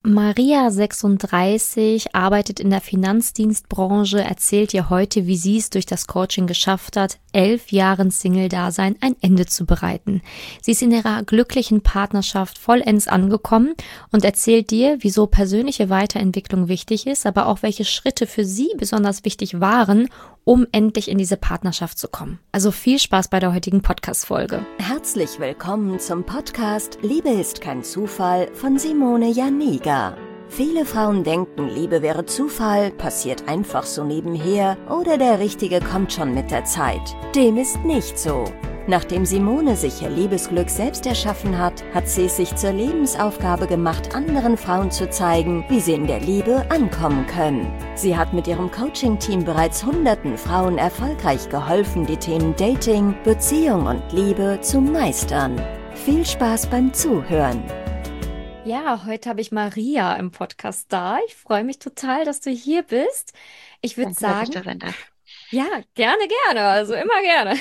Maria, 36, arbeitet in der Finanzdienstbranche, erzählt dir heute, wie sie es durch das Coaching geschafft hat, 11 Jahren Single-Dasein ein Ende zu bereiten. Sie ist in ihrer glücklichen Partnerschaft vollends angekommen und erzählt dir, wieso persönliche Weiterentwicklung wichtig ist, aber auch welche Schritte für sie besonders wichtig waren, um endlich in diese Partnerschaft zu kommen. Also viel Spaß bei der heutigen Podcast-Folge. Herzlich willkommen zum Podcast Liebe ist kein Zufall von Simone Janiga. Viele Frauen denken, Liebe wäre Zufall, passiert einfach so nebenher oder der Richtige kommt schon mit der Zeit. Dem ist nicht so. Nachdem Simone sich ihr Liebesglück selbst erschaffen hat, hat sie es sich zur Lebensaufgabe gemacht, anderen Frauen zu zeigen, wie sie in der Liebe ankommen können. Sie hat mit ihrem Coaching-Team bereits hunderten Frauen erfolgreich geholfen, die Themen Dating, Beziehung und Liebe zu meistern. Viel Spaß beim Zuhören. Ja, heute habe ich Maria im Podcast da. Ich freue mich total, dass du hier bist. Ich würde Danke, dass ich sagen, da sein darf. ja, gerne, gerne, also immer gerne.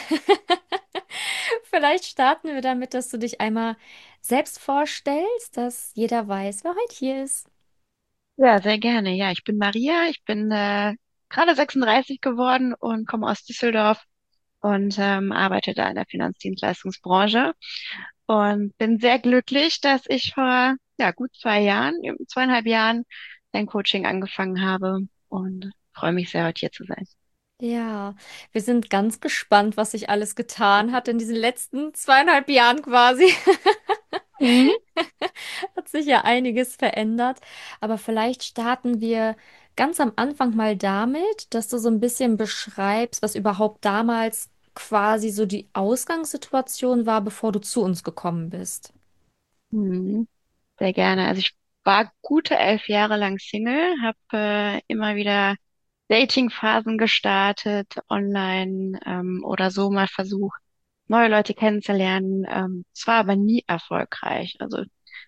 Vielleicht starten wir damit, dass du dich einmal selbst vorstellst, dass jeder weiß, wer heute hier ist. Ja, sehr gerne. Ja, ich bin Maria. Ich bin gerade 36 geworden und komme aus Düsseldorf und arbeite da in der Finanzdienstleistungsbranche und bin sehr glücklich, dass ich vor gut 2 Jahren, 2,5 Jahren, ein Coaching angefangen habe und freue mich sehr, heute hier zu sein. Ja, wir sind ganz gespannt, was sich alles getan hat in diesen letzten 2,5 Jahren quasi. Mhm. Hat sich ja einiges verändert. Aber vielleicht starten wir ganz am Anfang mal damit, dass du so ein bisschen beschreibst, was überhaupt damals quasi so die Ausgangssituation war, bevor du zu uns gekommen bist. Mhm. Sehr gerne. Also ich war gute 11 Jahre lang Single, habe immer wieder Dating-Phasen gestartet, online oder so mal versucht, neue Leute kennenzulernen. Es war aber nie erfolgreich. Also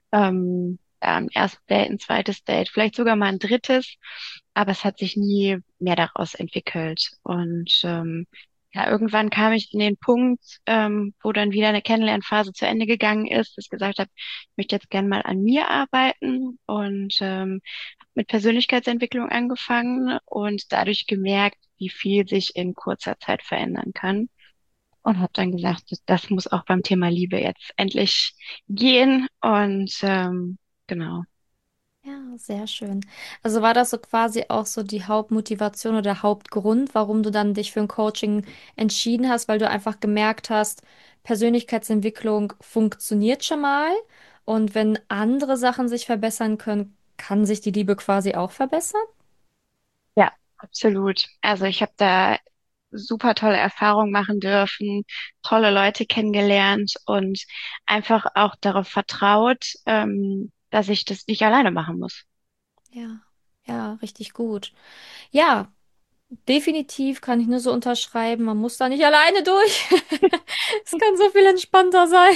ein erstes Date, ein zweites Date, vielleicht sogar mal ein drittes, aber es hat sich nie mehr daraus entwickelt. Und ja, irgendwann kam ich in den Punkt, wo dann wieder eine Kennenlernphase zu Ende gegangen ist, dass ich gesagt habe, ich möchte jetzt gern mal an mir arbeiten und hab mit Persönlichkeitsentwicklung angefangen und dadurch gemerkt, wie viel sich in kurzer Zeit verändern kann. Und habe dann gesagt, das muss auch beim Thema Liebe jetzt endlich gehen. Und genau. Ja, sehr schön. Also war das so quasi auch so die Hauptmotivation oder der Hauptgrund, warum du dann dich für ein Coaching entschieden hast, weil du einfach gemerkt hast, Persönlichkeitsentwicklung funktioniert schon mal und wenn andere Sachen sich verbessern können, kann sich die Liebe quasi auch verbessern? Ja, absolut. Also ich habe da super tolle Erfahrungen machen dürfen, tolle Leute kennengelernt und einfach auch darauf vertraut, dass ich das nicht alleine machen muss. Ja, ja, richtig gut. Ja, definitiv kann ich nur so unterschreiben. Man muss da nicht alleine durch. Es kann so viel entspannter sein,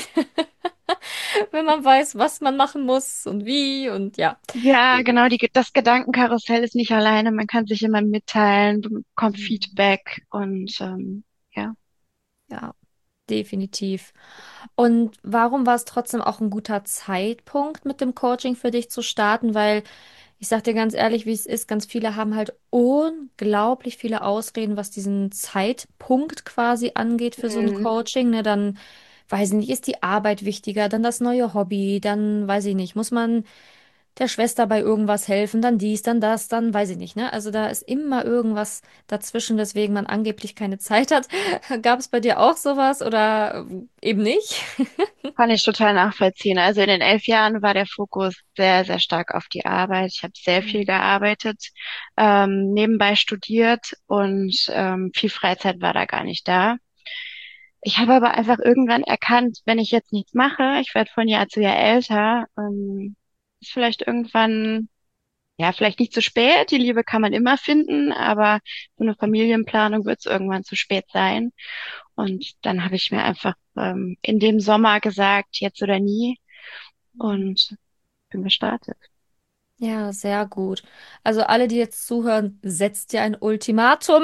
wenn man weiß, was man machen muss und wie und ja. Ja, genau, das Gedankenkarussell ist nicht alleine. Man kann sich immer mitteilen, bekommt Mhm. Feedback und ja. Ja, definitiv. Und warum war es trotzdem auch ein guter Zeitpunkt, mit dem Coaching für dich zu starten? Weil ich sag dir ganz ehrlich, wie es ist, ganz viele haben halt unglaublich viele Ausreden, was diesen Zeitpunkt quasi angeht für so ein Mhm. Coaching. Ne, dann weiß ich nicht, ist die Arbeit wichtiger, dann das neue Hobby, dann weiß ich nicht, muss man der Schwester bei irgendwas helfen, dann dies, dann das, dann weiß ich nicht, ne? Also da ist immer irgendwas dazwischen, weswegen man angeblich keine Zeit hat. Gab es bei dir auch sowas oder eben nicht? Kann ich total nachvollziehen. Also in den 11 Jahren war der Fokus sehr, sehr stark auf die Arbeit. Ich habe sehr viel Mhm. gearbeitet, nebenbei studiert und viel Freizeit war da gar nicht da. Ich habe aber einfach irgendwann erkannt, wenn ich jetzt nichts mache, ich werde von Jahr zu Jahr älter, ist vielleicht irgendwann, ja, vielleicht nicht zu spät. Die Liebe kann man immer finden, aber für eine Familienplanung wird es irgendwann zu spät sein. Und dann habe ich mir einfach in dem Sommer gesagt, jetzt oder nie und bin gestartet. Ja, sehr gut. Also alle, die jetzt zuhören, setzt dir ein Ultimatum.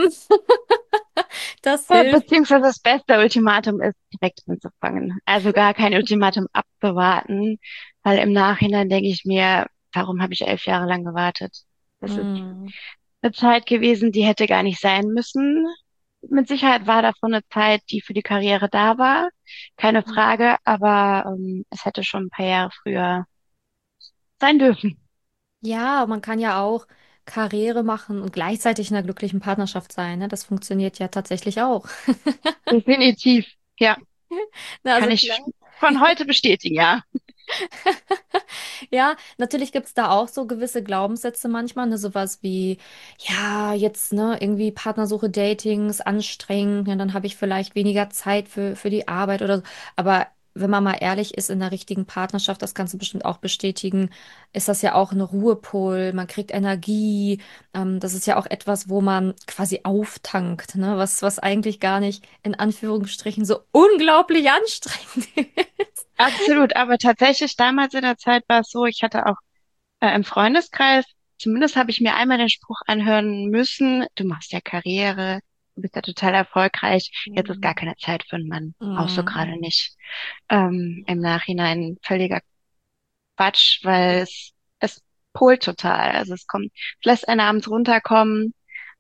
Das Ja, hilft. beziehungsweise das beste Ultimatum ist, direkt anzufangen. Also gar kein Ultimatum abzuwarten, weil im Nachhinein denke ich mir, warum habe ich 11 Jahre lang gewartet? Das ist Mhm. eine Zeit gewesen, die hätte gar nicht sein müssen. Mit Sicherheit war davon eine Zeit, die für die Karriere da war, keine Frage, aber es hätte schon ein paar Jahre früher sein dürfen. Ja, man kann ja auch Karriere machen und gleichzeitig in einer glücklichen Partnerschaft sein, ne? Das funktioniert ja tatsächlich auch. Definitiv, ja, Na, kann also ich klar. von heute bestätigen, ja. Ja, natürlich gibt's da auch so gewisse Glaubenssätze manchmal, ne, sowas wie, ja, jetzt, ne, irgendwie Partnersuche, Dating ist anstrengend, ja, dann habe ich vielleicht weniger Zeit für die Arbeit oder so. Aber wenn man mal ehrlich ist, in der richtigen Partnerschaft, das kannst du bestimmt auch bestätigen, ist das ja auch ein Ruhepol, man kriegt Energie, das ist ja auch etwas, wo man quasi auftankt, ne, was eigentlich gar nicht in Anführungsstrichen so unglaublich anstrengend ist. Absolut, aber tatsächlich damals in der Zeit war es so, ich hatte auch im Freundeskreis, zumindest habe ich mir einmal den Spruch anhören müssen, du machst ja Karriere, du bist ja total erfolgreich, jetzt ist gar keine Zeit für einen Mann, auch so Mhm. gerade nicht. Im Nachhinein völliger Quatsch, weil es polt total. Also es lässt einen abends runterkommen,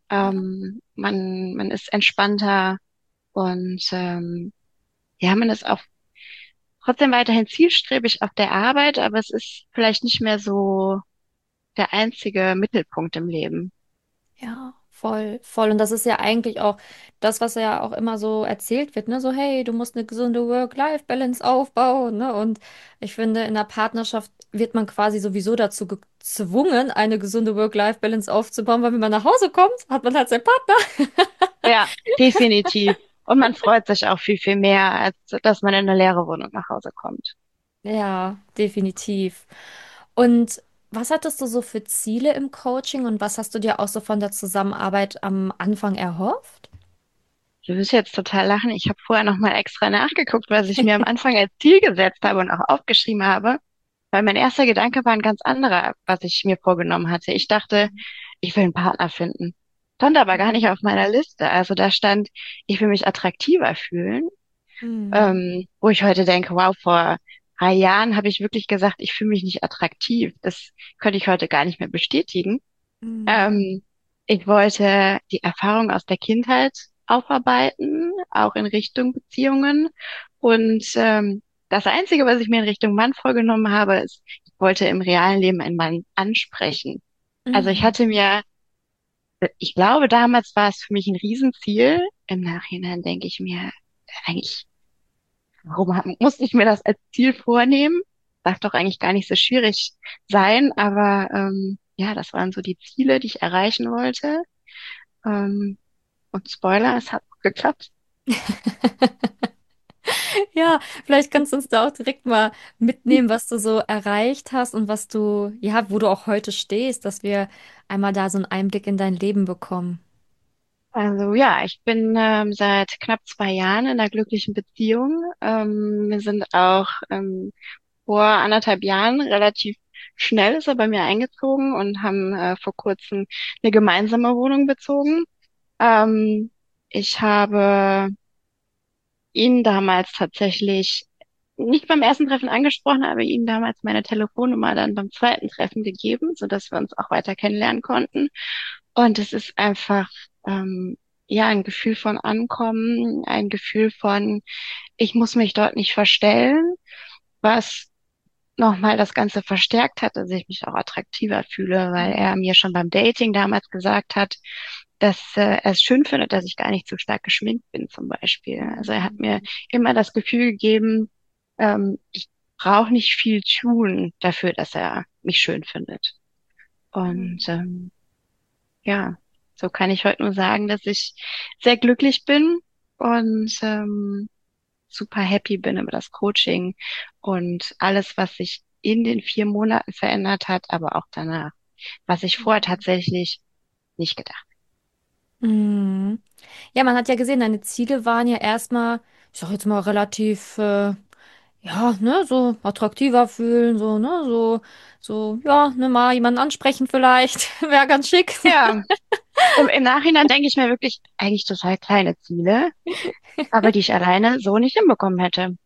man ist entspannter und ja, man ist auch trotzdem weiterhin zielstrebig auf der Arbeit, aber es ist vielleicht nicht mehr so der einzige Mittelpunkt im Leben. Ja, voll, voll. Und das ist ja eigentlich auch das, was ja auch immer so erzählt wird, ne? So, hey, du musst eine gesunde Work-Life-Balance aufbauen, ne? Und ich finde, in der Partnerschaft wird man quasi sowieso dazu gezwungen, eine gesunde Work-Life-Balance aufzubauen, weil wenn man nach Hause kommt, hat man halt seinen Partner. Ja, definitiv. Und man freut sich auch viel, viel mehr, als dass man in eine leere Wohnung nach Hause kommt. Ja, definitiv. Und was hattest du so für Ziele im Coaching und was hast du dir auch so von der Zusammenarbeit am Anfang erhofft? Du wirst jetzt total lachen. Ich habe vorher noch mal extra nachgeguckt, was ich mir am Anfang als Ziel gesetzt habe und auch aufgeschrieben habe, weil mein erster Gedanke war ein ganz anderer, was ich mir vorgenommen hatte. Ich dachte, ich will einen Partner finden. Stand aber gar nicht auf meiner Liste. Also da stand, ich will mich attraktiver fühlen. Mhm. Wo ich heute denke, wow, vor 3 Jahren habe ich wirklich gesagt, ich fühle mich nicht attraktiv. Das könnte ich heute gar nicht mehr bestätigen. Mhm. Ähm, Ich wollte die Erfahrung aus der Kindheit aufarbeiten, auch in Richtung Beziehungen. Und das Einzige, was ich mir in Richtung Mann vorgenommen habe, ist, ich wollte im realen Leben einen Mann ansprechen. Also ich Mhm. hatte mir, ich glaube, damals war es für mich ein Riesenziel. Im Nachhinein denke ich mir, eigentlich, musste ich mir das als Ziel vornehmen? Darf doch eigentlich gar nicht so schwierig sein, aber ja, das waren so die Ziele, die ich erreichen wollte. Ähm, und Spoiler, es hat geklappt. Ja, vielleicht kannst du uns da auch direkt mal mitnehmen, was du so erreicht hast und was du, ja, wo du auch heute stehst, dass wir einmal da so einen Einblick in dein Leben bekommen. Also ja, ich bin seit knapp 2 Jahren in einer glücklichen Beziehung. Wir sind auch vor 1,5 Jahren relativ schnell ist er bei mir eingezogen und haben vor kurzem eine gemeinsame Wohnung bezogen. Ähm, Ich habe ihn damals tatsächlich nicht beim ersten Treffen angesprochen, aber ihm damals meine Telefonnummer dann beim zweiten Treffen gegeben, sodass wir uns auch weiter kennenlernen konnten. Und es ist einfach, ja, ein Gefühl von Ankommen, ein Gefühl von, ich muss mich dort nicht verstellen, was nochmal das Ganze verstärkt hat, dass ich mich auch attraktiver fühle, weil er mir schon beim Dating damals gesagt hat, dass er es schön findet, dass ich gar nicht so stark geschminkt bin, zum Beispiel. Also er hat mir immer das Gefühl gegeben, ich brauche nicht viel tun dafür, dass er mich schön findet. Und ja, so kann ich heute nur sagen, dass ich sehr glücklich bin und super happy bin über das Coaching und alles, was sich in den 4 Monaten verändert hat, aber auch danach, was ich vorher tatsächlich nicht gedacht. Mhm. Ja, man hat ja gesehen, deine Ziele waren ja erstmal, ich sag jetzt mal relativ, ja, ne, so attraktiver fühlen, so, ne, ja, ne, mal jemanden ansprechen vielleicht, wäre ganz schick. Ja, im Nachhinein denke ich mir wirklich eigentlich total kleine Ziele, aber die ich alleine so nicht hinbekommen hätte.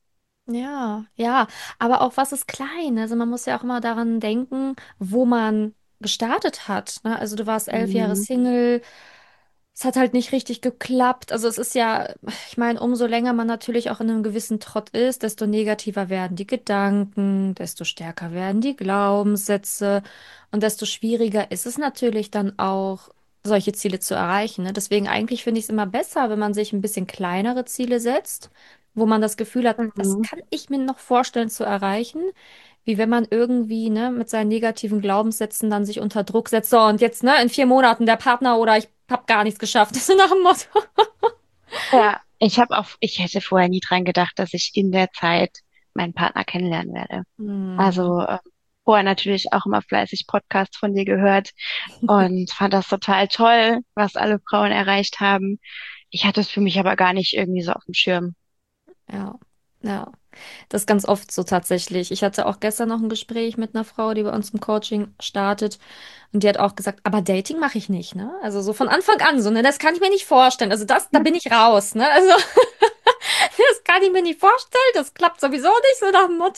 Ja, ja, aber auch was ist klein? Also man muss ja auch immer daran denken, wo man gestartet hat. Ne? Also du warst 11 Jahre Mhm. Single, es hat halt nicht richtig geklappt. Also es ist ja, ich meine, umso länger man natürlich auch in einem gewissen Trott ist, desto negativer werden die Gedanken, desto stärker werden die Glaubenssätze und desto schwieriger ist es natürlich dann auch, solche Ziele zu erreichen. Ne? Deswegen eigentlich finde ich es immer besser, wenn man sich ein bisschen kleinere Ziele setzt, wo man das Gefühl hat, das Mhm. kann ich mir noch vorstellen zu erreichen, wie wenn man irgendwie, ne, mit seinen negativen Glaubenssätzen dann sich unter Druck setzt. So, und jetzt, ne, in 4 Monaten der Partner oder ich hab gar nichts geschafft. Das ist so nach dem Motto. Ja, ich hätte vorher nie dran gedacht, dass ich in der Zeit meinen Partner kennenlernen werde. Hm. Also vorher natürlich auch immer fleißig Podcasts von dir gehört und fand das total toll, was alle Frauen erreicht haben. Ich hatte es für mich aber gar nicht irgendwie so auf dem Schirm. Ja, ja. Das ist ganz oft so tatsächlich. Ich hatte auch gestern noch ein Gespräch mit einer Frau, die bei uns im Coaching startet. Und die hat auch gesagt, aber Dating mache ich nicht, ne? Also so von Anfang an so, ne? Das kann ich mir nicht vorstellen. Also das, da bin ich raus, ne? Also das kann ich mir nicht vorstellen. Das klappt sowieso nicht, so nach dem Motto.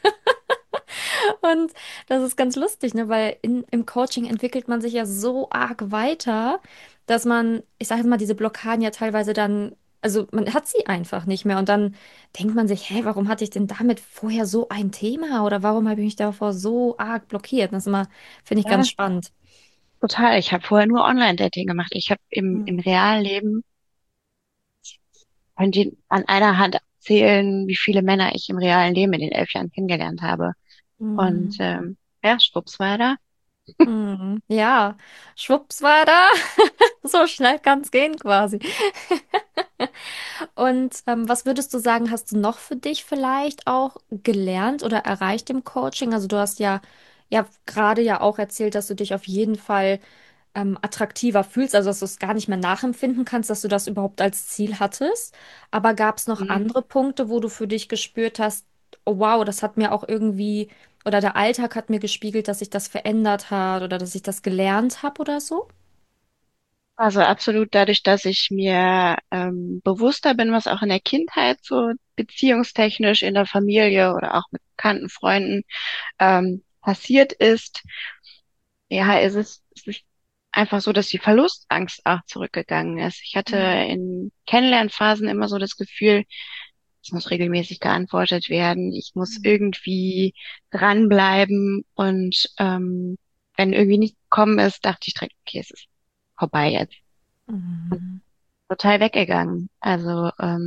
Und das ist ganz lustig, ne? Weil im Coaching entwickelt man sich ja so arg weiter, dass man, ich sage jetzt mal, diese Blockaden ja teilweise dann, also man hat sie einfach nicht mehr. Und dann denkt man sich, hä, warum hatte ich denn damit vorher so ein Thema? Oder warum habe ich mich davor so arg blockiert? Das ist immer, finde ich, ganz Ja, spannend. total. Ich habe vorher nur Online-Dating gemacht. Ich habe im Mhm. realen Leben, könnte ich an einer Hand zählen, wie viele Männer ich im realen Leben in den 11 Jahren kennengelernt habe. Und Mhm. ja, schwupps war er da. Mhm. Ja, schwupps war er da. So schnell kann es gehen quasi. Und was würdest du sagen, hast du noch für dich vielleicht auch gelernt oder erreicht im Coaching? Also du hast ja gerade ja auch erzählt, dass du dich auf jeden Fall attraktiver fühlst, also dass du es gar nicht mehr nachempfinden kannst, dass du das überhaupt als Ziel hattest. Aber gab es noch Mhm. andere Punkte, wo du für dich gespürt hast, oh wow, das hat mir auch irgendwie, oder der Alltag hat mir gespiegelt, dass sich das verändert hat oder dass ich das gelernt habe oder so? Also absolut dadurch, dass ich mir bewusster bin, was auch in der Kindheit so beziehungstechnisch in der Familie oder auch mit bekannten Freunden passiert ist. Ja, es ist einfach so, dass die Verlustangst auch zurückgegangen ist. Ich hatte Mhm. in Kennenlernphasen immer so das Gefühl, es muss regelmäßig geantwortet werden, ich muss irgendwie dranbleiben und wenn irgendwie nichts gekommen ist, dachte ich direkt, okay, es ist vorbei jetzt. Mhm. Total weggegangen. Also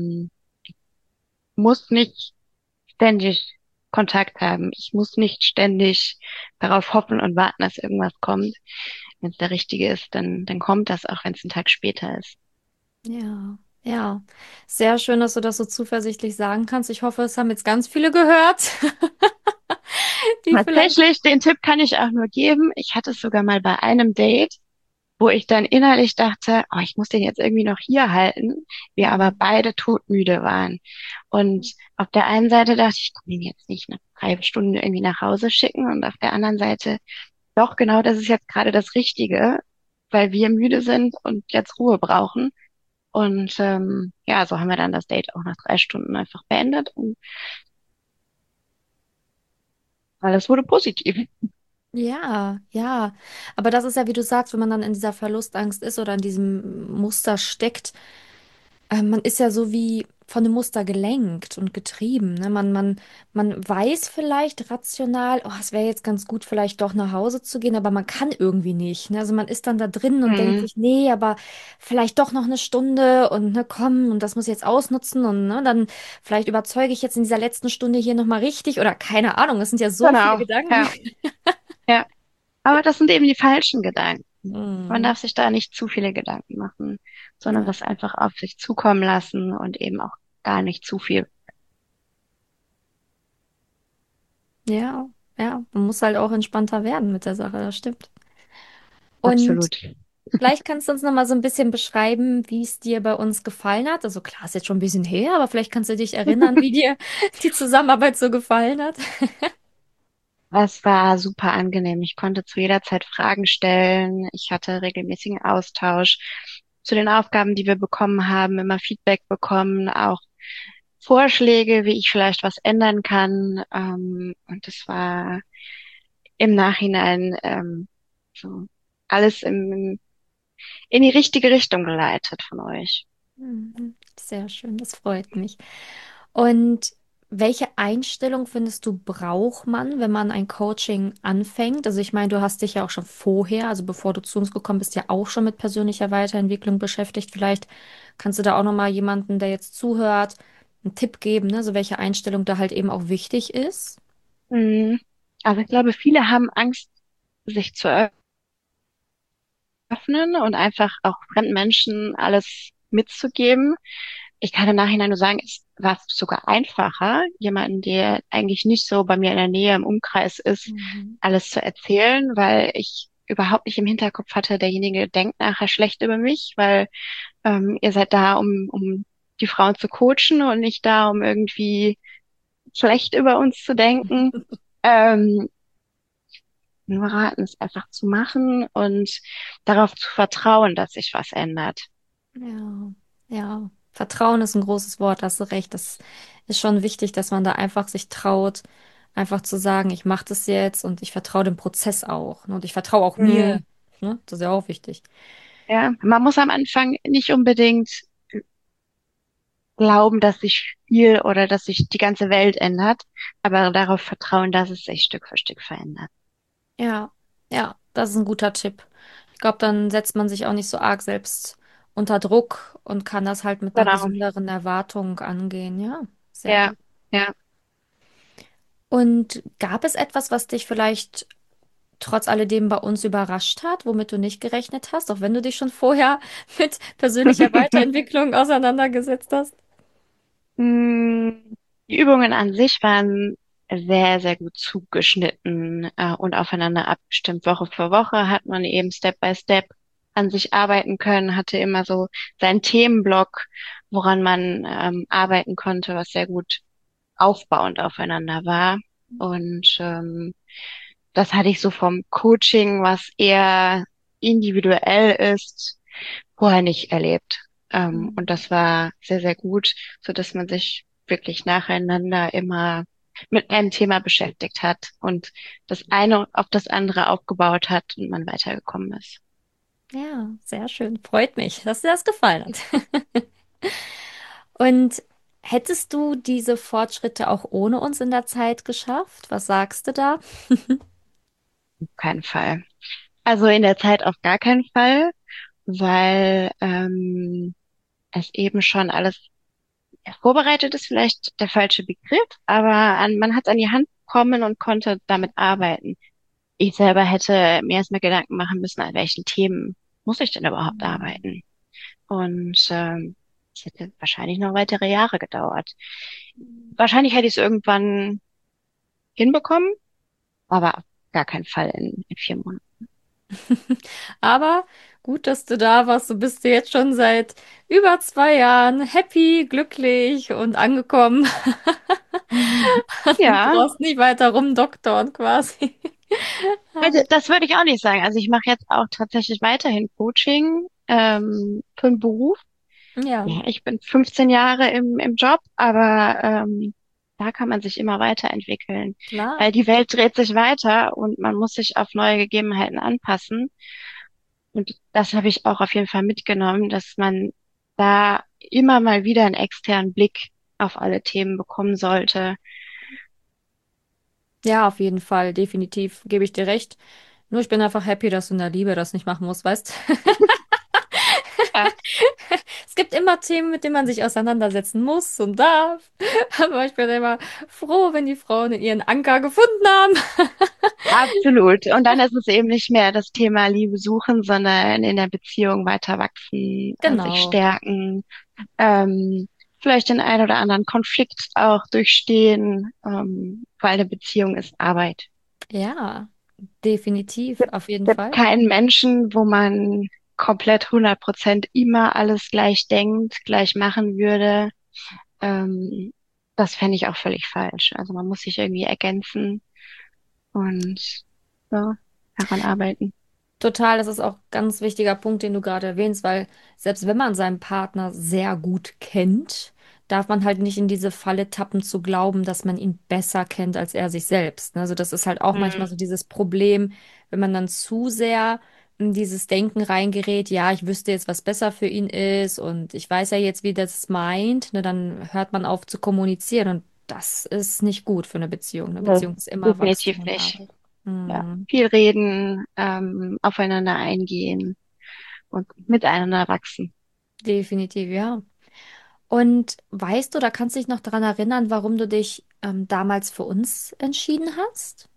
muss nicht ständig Kontakt haben. Ich muss nicht ständig darauf hoffen und warten, dass irgendwas kommt. Wenn es der richtige ist, dann kommt das, auch wenn es ein Tag später ist. Ja, ja. Sehr schön, dass du das so zuversichtlich sagen kannst. Ich hoffe, es haben jetzt ganz viele gehört, die vielleicht. Tatsächlich, den Tipp kann ich auch nur geben. Ich hatte es sogar mal bei einem Date, wo ich dann innerlich dachte, oh, ich muss den jetzt irgendwie noch hier halten, wir aber Mhm. beide todmüde waren. Und auf der einen Seite dachte ich, ich kann ihn jetzt nicht eine halbe Stunde irgendwie nach Hause schicken und auf der anderen Seite, doch, genau, das ist jetzt gerade das Richtige, weil wir müde sind und jetzt Ruhe brauchen. Und ja, so haben wir dann das Date auch nach 3 Stunden einfach beendet und alles wurde positiv. Ja, ja. Aber das ist ja, wie du sagst, wenn man dann in dieser Verlustangst ist oder in diesem Muster steckt, man ist ja so wie von einem Muster gelenkt und getrieben. Ne? Man weiß vielleicht rational, oh, es wäre jetzt ganz gut, vielleicht doch nach Hause zu gehen, aber man kann irgendwie nicht. Ne? Also man ist dann da drin und denkt Mhm, sich, nee, aber vielleicht doch noch eine Stunde und ne, komm, und das muss ich jetzt ausnutzen und ne, dann vielleicht überzeuge ich jetzt in dieser letzten Stunde hier nochmal richtig oder keine Ahnung, es sind ja so viele genau, Gedanken. ja, ja. Aber das sind eben die falschen Gedanken. Man Mhm. darf sich da nicht zu viele Gedanken machen, sondern Ja, das einfach auf sich zukommen lassen und eben auch gar nicht zu viel. ja, ja, man muss halt auch entspannter werden mit der Sache, das stimmt. Und Absolut. vielleicht kannst du uns noch mal so ein bisschen beschreiben, wie es dir bei uns gefallen hat. Also klar, ist jetzt schon ein bisschen her, aber vielleicht kannst du dich erinnern, wie dir die Zusammenarbeit so gefallen hat. Es war super angenehm. Ich konnte zu jeder Zeit Fragen stellen. Ich hatte regelmäßigen Austausch zu den Aufgaben, die wir bekommen haben, immer Feedback bekommen, auch Vorschläge, wie ich vielleicht was ändern kann. Und das war im Nachhinein so alles in die richtige Richtung geleitet von euch. Mhm. Sehr schön, das freut mich. Und welche Einstellung findest du, braucht man, wenn man ein Coaching anfängt? Also ich meine, du hast dich ja auch schon vorher, also bevor du zu uns gekommen bist, ja auch schon mit persönlicher Weiterentwicklung beschäftigt. Vielleicht kannst du da auch noch mal jemanden, der jetzt zuhört, einen Tipp geben, ne? So welche Einstellung da halt eben auch wichtig ist. Mhm. Also ich glaube, viele haben Angst, sich zu öffnen und einfach auch fremden Menschen alles mitzugeben. Ich kann im Nachhinein nur sagen, es war sogar einfacher, jemanden, der eigentlich nicht so bei mir in der Nähe im Umkreis ist, Mhm. alles zu erzählen, weil ich überhaupt nicht im Hinterkopf hatte, derjenige denkt nachher schlecht über mich, weil ihr seid da, um die Frauen zu coachen und nicht da, um irgendwie schlecht über uns zu denken. Ähm, Nur raten, es einfach zu machen und darauf zu vertrauen, dass sich was ändert. Ja, ja. Vertrauen ist ein großes Wort, hast du recht. Das ist schon wichtig, dass man da einfach sich traut, einfach zu sagen, ich mache das jetzt und ich vertraue dem Prozess auch. Ne? Und ich vertraue auch mir. Hm. Ne? Das ist ja auch wichtig. Ja, man muss am Anfang nicht unbedingt glauben, dass sich viel oder dass sich die ganze Welt ändert, aber darauf vertrauen, dass es sich Stück für Stück verändert. Ja, ja, das ist ein guter Tipp. Ich glaube, dann setzt man sich auch nicht so arg selbst unter Druck und kann das halt mit einer Genau. gesünderen Erwartung angehen. Ja, sehr Ja, gut. ja. Und gab es etwas, was dich vielleicht trotz alledem bei uns überrascht hat, womit du nicht gerechnet hast, auch wenn du dich schon vorher mit persönlicher Weiterentwicklung auseinandergesetzt hast? Die Übungen an sich waren sehr, sehr gut zugeschnitten, und aufeinander abgestimmt. Woche für Woche hat man eben Step by Step an sich arbeiten können, hatte immer so seinen Themenblock, woran man arbeiten konnte, was sehr gut aufbauend aufeinander war. Und das hatte ich so vom Coaching, was eher individuell ist, vorher nicht erlebt. Und Mhm. das war sehr, sehr gut, so dass man sich wirklich nacheinander immer mit einem Thema beschäftigt hat und das eine auf das andere aufgebaut hat und man weitergekommen ist. Ja, sehr schön. Freut mich, dass dir das gefallen hat. Und hättest du diese Fortschritte auch ohne uns in der Zeit geschafft? Was sagst du da? Auf keinen Fall. Also in der Zeit auf gar keinen Fall, weil es eben schon alles, ja, vorbereitet ist vielleicht der falsche Begriff, aber man hat es an die Hand bekommen und konnte damit arbeiten. Ich selber hätte mir erstmal Gedanken machen müssen, an welchen Themen muss ich denn überhaupt Mhm. arbeiten? Und es hätte wahrscheinlich noch weitere Jahre gedauert. Wahrscheinlich hätte ich es irgendwann hinbekommen, aber auf gar keinen Fall in 4 Monaten. Aber gut, dass du da warst. Du bist jetzt schon seit über 2 Jahren happy, glücklich und angekommen. Und Ja, brauchst nicht weiter rumdoktern quasi. also das würde ich auch nicht sagen. Also ich mache jetzt auch tatsächlich weiterhin Coaching für den Beruf. Ja, Ja, ich bin 15 Jahre im Job, aber da kann man sich immer weiterentwickeln, klar. weil die Welt dreht sich weiter und man muss sich auf neue Gegebenheiten anpassen. Und das habe ich auch auf jeden Fall mitgenommen, dass man da immer mal wieder einen externen Blick auf alle Themen bekommen sollte. Ja, auf jeden Fall, definitiv, gebe ich dir recht. Nur ich bin einfach happy, dass du in der Liebe das nicht machen musst, weißt? Ja, Es gibt immer Themen, mit denen man sich auseinandersetzen muss und darf. Aber ich bin immer froh, wenn die Frauen ihren Anker gefunden haben. absolut. Und dann ist es eben nicht mehr das Thema Liebe suchen, sondern in der Beziehung weiter wachsen, sich Genau. stärken, ähm, vielleicht den einen oder anderen Konflikt auch durchstehen, weil eine Beziehung ist Arbeit. Ja, definitiv, auf jeden Gibt Fall. keinen Menschen, wo man komplett 100% immer alles gleich denkt, gleich machen würde. Ähm, Das fände ich auch völlig falsch. Also man muss sich irgendwie ergänzen und so daran arbeiten. Total, das ist auch ein ganz wichtiger Punkt, den du gerade erwähnst, weil selbst wenn man seinen Partner sehr gut kennt, darf man halt nicht in diese Falle tappen zu glauben, dass man ihn besser kennt als er sich selbst. Ne? Also das ist halt auch manchmal Hm. so dieses Problem, wenn man dann zu sehr in dieses Denken reingerät, ja, ich wüsste jetzt, was besser für ihn ist und ich weiß ja jetzt, wie das meint, ne, dann hört man auf zu kommunizieren und das ist nicht gut für eine Beziehung. Eine Nee, Beziehung ist immer Wachstum definitiv und nicht. Arbeit. Ja. Mhm. Viel reden, aufeinander eingehen und miteinander wachsen. Definitiv, ja. Und weißt du, da kannst du dich noch daran erinnern, warum du dich damals für uns entschieden hast?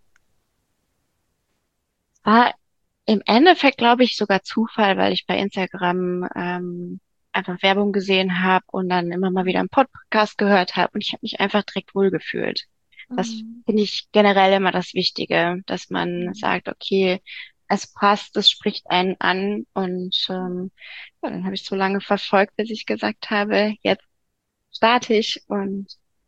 War im Endeffekt, glaube ich, sogar Zufall, weil ich bei Instagram einfach Werbung gesehen habe und dann immer mal wieder einen Podcast gehört habe und ich habe mich einfach direkt wohlgefühlt. Das Mhm. finde ich generell immer das Wichtige, dass man sagt, okay, es passt, es spricht einen an und ja, dann habe ich so lange verfolgt, bis ich gesagt habe, jetzt starte ich und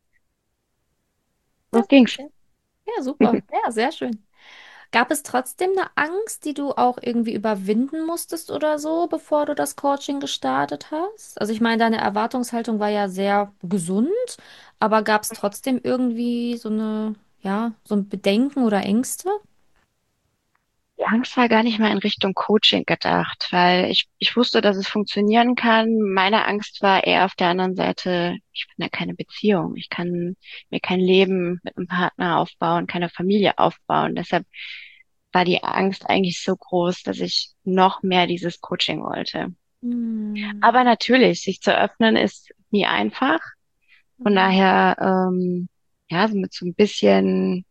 Ja, los ging's. okay. Ja, super. Ja, sehr schön. Gab es trotzdem eine Angst, die du auch irgendwie überwinden musstest oder so, bevor du das Coaching gestartet hast? Also ich meine, deine Erwartungshaltung war ja sehr gesund, aber gab es trotzdem irgendwie so eine, ja, so ein Bedenken oder Ängste? Die Angst war gar nicht mal in Richtung Coaching gedacht, weil ich wusste, dass es funktionieren kann. Meine Angst war eher auf der anderen Seite, ich bin ja keine Beziehung. Ich kann mir kein Leben mit einem Partner aufbauen, keine Familie aufbauen. Deshalb war die Angst eigentlich so groß, dass ich noch mehr dieses Coaching wollte. Hm. Aber natürlich, sich zu öffnen ist nie einfach. Von Hm. daher, ja, so mit so ein bisschen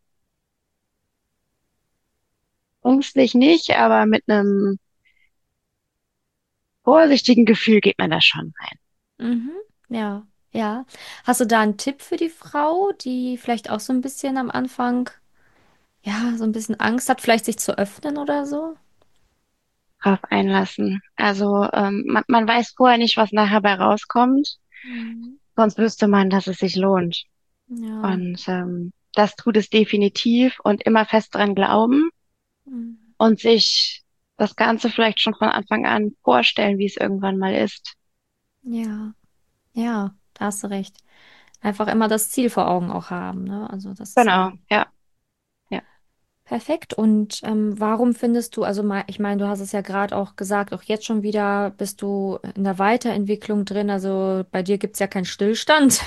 ängstlich nicht, aber mit einem vorsichtigen Gefühl geht man da schon rein. Mhm. Ja, ja. Hast du da einen Tipp für die Frau, die vielleicht auch so ein bisschen am Anfang, ja, so ein bisschen Angst hat, vielleicht sich zu öffnen oder so? Drauf einlassen. Also man weiß vorher nicht, was nachher bei rauskommt. Mhm. Sonst wüsste man, dass es sich lohnt. Ja. Und das tut es definitiv und immer fest dran glauben Mhm. und sich das Ganze vielleicht schon von Anfang an vorstellen, wie es irgendwann mal ist. Ja, ja, da hast du recht. Einfach immer das Ziel vor Augen auch haben, ne? Also das ist ja Genau, ja, ja. perfekt. Und warum findest du, also ich meine, du hast es ja gerade auch gesagt, auch jetzt schon wieder bist du in der Weiterentwicklung drin. Also bei dir gibt es ja keinen Stillstand.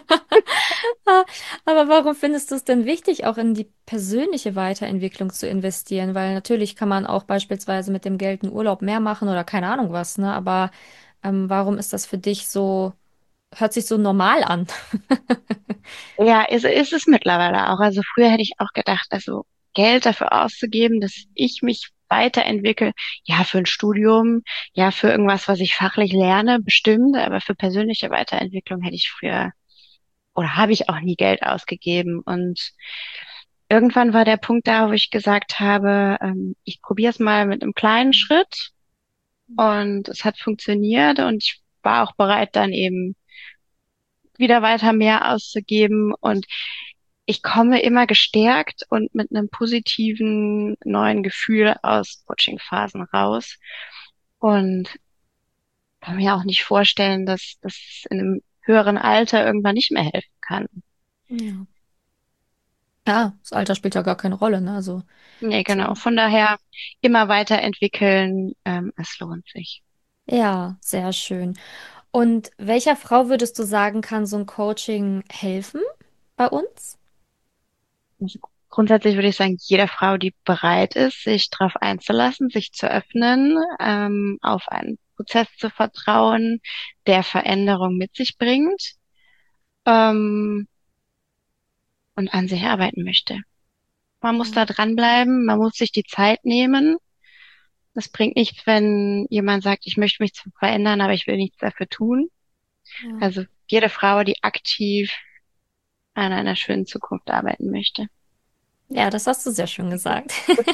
Aber warum findest du es denn wichtig, auch in die persönliche Weiterentwicklung zu investieren? Weil natürlich kann man auch beispielsweise mit dem Geld einen Urlaub mehr machen oder keine Ahnung was, ne? Aber warum ist das für dich so, hört sich so normal an? Ja, ist es mittlerweile auch. Also früher hätte ich auch gedacht, also Geld dafür auszugeben, dass ich mich weiterentwickle. Ja, für ein Studium, ja, für irgendwas, was ich fachlich lerne, bestimmt, aber für persönliche Weiterentwicklung hätte ich früher oder habe ich auch nie Geld ausgegeben. Und irgendwann war der Punkt da, wo ich gesagt habe, ich probiere es mal mit einem kleinen Schritt und es hat funktioniert und ich war auch bereit, dann eben wieder weiter mehr auszugeben und ich komme immer gestärkt und mit einem positiven neuen Gefühl aus Coaching-Phasen raus und kann mir auch nicht vorstellen, dass das in einem höheren Alter irgendwann nicht mehr helfen kann. Ja. Ja, das Alter spielt ja gar keine Rolle, ne? Also, Nee, genau. so. Von daher immer weiterentwickeln, es lohnt sich. Ja, sehr schön. Und welcher Frau würdest du sagen, kann so ein Coaching helfen bei uns? Also grundsätzlich würde ich sagen, jeder Frau, die bereit ist, sich darauf einzulassen, sich zu öffnen, auf einen Prozess zu vertrauen, der Veränderung mit sich bringt, ähm, und an sich arbeiten möchte. Man muss Ja, da dranbleiben, man muss sich die Zeit nehmen. Es bringt nichts, wenn jemand sagt, ich möchte mich zwar verändern, aber ich will nichts dafür tun. ja. Also jede Frau, die aktiv an einer schönen Zukunft arbeiten möchte. Ja, das hast du sehr schön gesagt.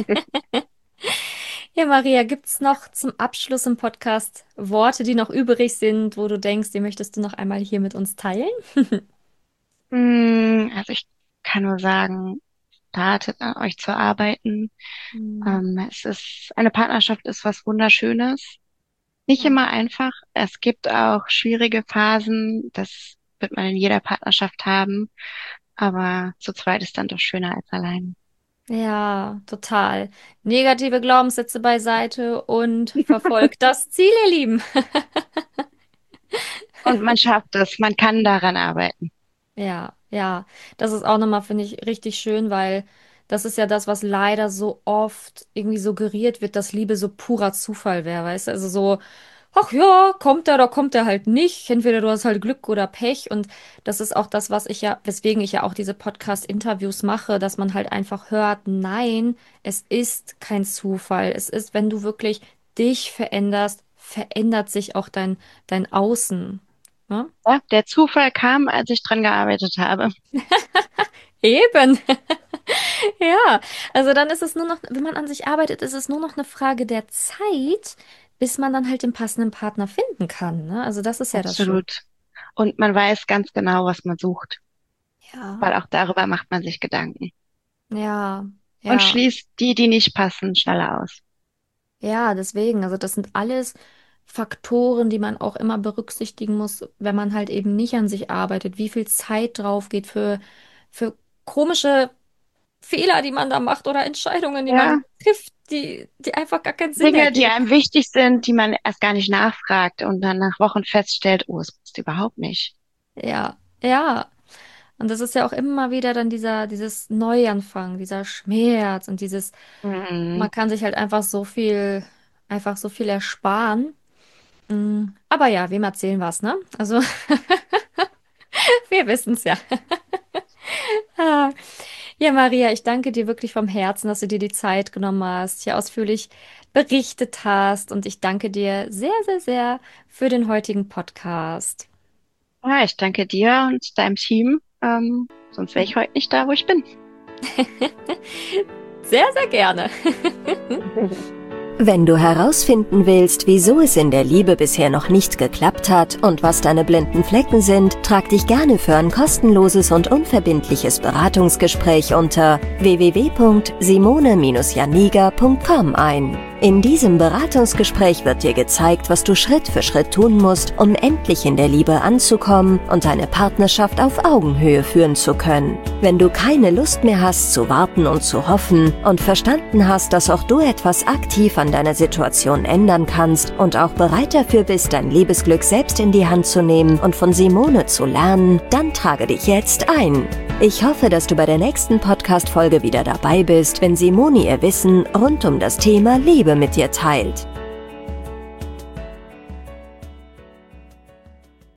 Ja, Maria, gibt's noch zum Abschluss im Podcast Worte, die noch übrig sind, wo du denkst, die möchtest du noch einmal hier mit uns teilen? Also ich kann nur sagen, startet, an euch zu arbeiten. Eine Partnerschaft ist was Wunderschönes. Nicht immer einfach. Es gibt auch schwierige Phasen. Das wird man in jeder Partnerschaft haben. Aber zu zweit ist dann doch schöner als allein. Ja, total. Negative Glaubenssätze beiseite und verfolgt das Ziel, ihr Lieben. Und man schafft es. Man kann daran arbeiten. Ja, ja, das ist auch nochmal, finde ich, richtig schön, weil das ist ja das, was leider so oft irgendwie suggeriert wird, dass Liebe so purer Zufall wäre, weißt du? Also so, ach ja, kommt er oder kommt er halt nicht. Entweder du hast halt Glück oder Pech. Und das ist auch das, weswegen ich ja auch diese Podcast-Interviews mache, dass man halt einfach hört, nein, es ist kein Zufall. Es ist, wenn du wirklich dich veränderst, verändert sich auch dein Außen. Ne? Ja, der Zufall kam, als ich dran gearbeitet habe. Eben. Ja, also dann ist es nur noch, wenn man an sich arbeitet, ist es nur noch eine Frage der Zeit, bis man dann halt den passenden Partner finden kann, ne? Also das ist ja das Schöne. Absolut. Und man weiß ganz genau, was man sucht, Ja, weil auch darüber macht man sich Gedanken. ja, Und ja, schließt die nicht passen, schneller aus. ja, deswegen, also das sind alles Faktoren, die man auch immer berücksichtigen muss, wenn man halt eben nicht an sich arbeitet, wie viel Zeit drauf geht für komische Fehler, die man da macht oder Entscheidungen, die man Ja, trifft, die einfach gar keinen Sinn Dinge, die ergeben. einem wichtig sind, die man erst gar nicht nachfragt und dann nach Wochen feststellt, oh, es passt überhaupt nicht. Ja, ja. Und das ist ja auch immer wieder dann dieses Neuanfang, dieser Schmerz und Mhm. man kann sich halt einfach so viel ersparen. Aber ja, wem erzählen was, ne? Also, wir wissen es ja. Ah. Ja, Maria, ich danke dir wirklich vom Herzen, dass du dir die Zeit genommen hast, hier ausführlich berichtet hast. Und ich danke dir sehr, sehr, sehr für den heutigen Podcast. Ja, ich danke dir und deinem Team. Sonst wäre ich heute nicht da, wo ich bin. Sehr, sehr gerne. Wenn du herausfinden willst, wieso es in der Liebe bisher noch nicht geklappt hat und was deine blinden Flecken sind, trag dich gerne für ein kostenloses und unverbindliches Beratungsgespräch unter www.simone-janiga.com ein. In diesem Beratungsgespräch wird dir gezeigt, was du Schritt für Schritt tun musst, um endlich in der Liebe anzukommen und deine Partnerschaft auf Augenhöhe führen zu können. Wenn du keine Lust mehr hast zu warten und zu hoffen und verstanden hast, dass auch du etwas aktiv an deiner Situation ändern kannst und auch bereit dafür bist, dein Liebesglück selbst in die Hand zu nehmen und von Simone zu lernen, dann trage dich jetzt ein. Ich hoffe, dass du bei der nächsten Podcast-Folge wieder dabei bist, wenn Simone ihr Wissen rund um das Thema Liebe mit dir teilt.